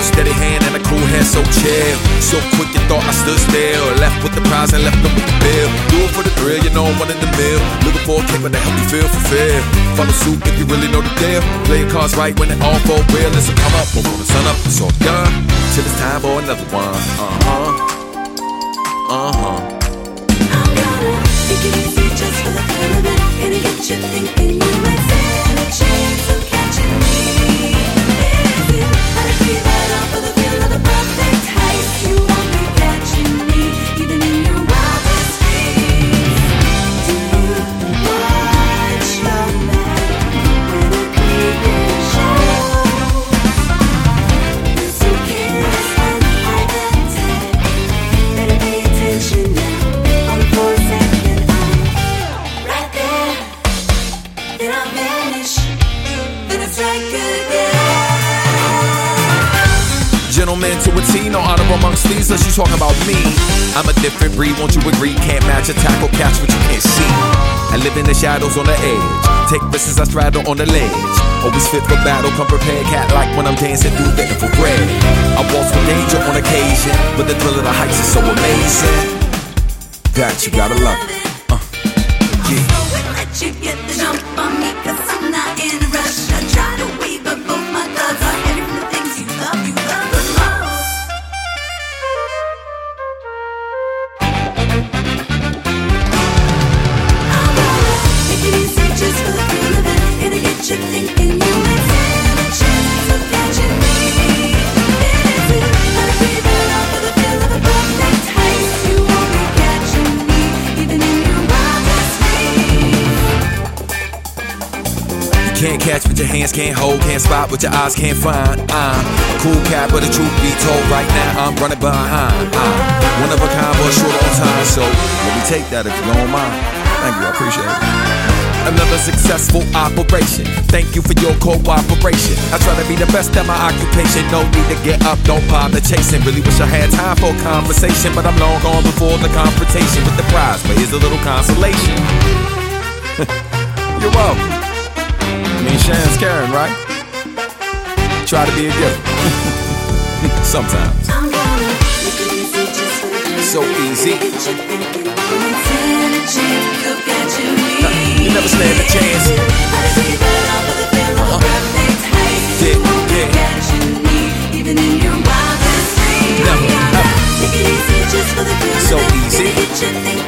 steady hand and a cool head, so chill. So quick you thought I stood still. Left with the prize and left them with the bill. Do it for the thrill, you know I'm one in the mill. Looking for a kick to help me feel fulfilled. Follow suit if you really know the deal. Play your cards right when it all for real. Listen, come up, before the sun up, it's all done. Till it's time for another one. I'm gonna take it easy just for the fun of it. Gonna get you thinking you might stand a chance of catching me. Is it how to be right off for the feel of the perfect height? You won't be catching me, even in your wildest dreams. Do you watch your back when the creeping shows? The suitcase and the high tech. Better pay attention now. On the 4-second eye, right there. Then I'll vanish. Then I strike again. Gentleman to a T, no honor amongst these, unless you talking about me. I'm a different breed, won't you agree? Can't match a tackle, catch what you can't see. I live in the shadows on the edge. Take risks, I straddle on the ledge. Always fit for battle, come prepared, cat like when I'm dancing through the infrared. I walk with danger on occasion, but the thrill of the heights is so amazing that you gotta love it. Yeah. So we'll let you get the jump on me, 'cause I'm not in a rush. I try to weave, but both my thoughts are headed for the things you love the most. I'm gonna take it easy just for the feel of it. Gonna get you thinking you might stand a chance of catching me. Is it how to be right off for the feel of the perfect height? You won't be catching me, even in your wildest dreams. You can't catch what your hands can't hold, can't spot what your eyes can't find. I'm a cool cat, but the truth be told, right now I'm running behind. One of a kind, but short on time, so let me take that if you don't mind. Thank you, I appreciate it. Another successful operation. Thank you for your cooperation. I try to be the best at my occupation. No need to get up, don't bother chasing. Really wish I had time for a conversation, but I'm long gone before the confrontation with the prize. But here's a little consolation. You're welcome. I mean, Sharon's caring, right? Try to be a giver. Sometimes. I'm gonna make it easy just for the So easy. get you thinking you might stand a chance of catching me. You never stand a chance. How to be right off of the feel of the perfect height? You won't be catching me, even in your wildest dreams. Never. Take it easy just for the feel of So it. easy. Gonna get you thinking